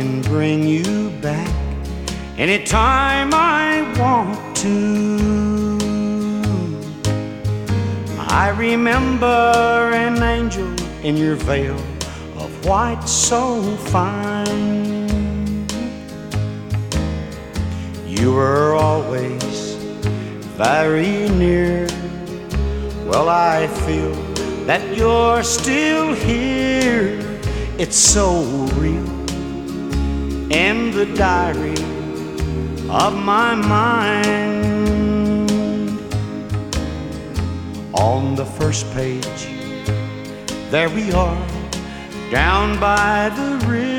can bring you back anytime I want to. I remember an angel in your veil of white so fine. You were always very near. Well, I feel that you're still here. It's so real in the diary of my mind. On the first page, there we are, down by the river.